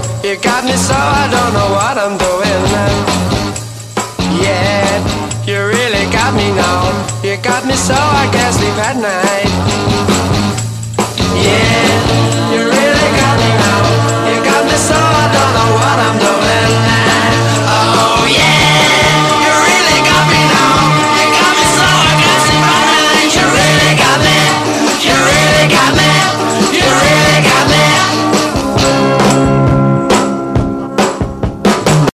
You got me so I don't know what I'm doing now. Yeah, you really got me now. You got me so I can't sleep at night.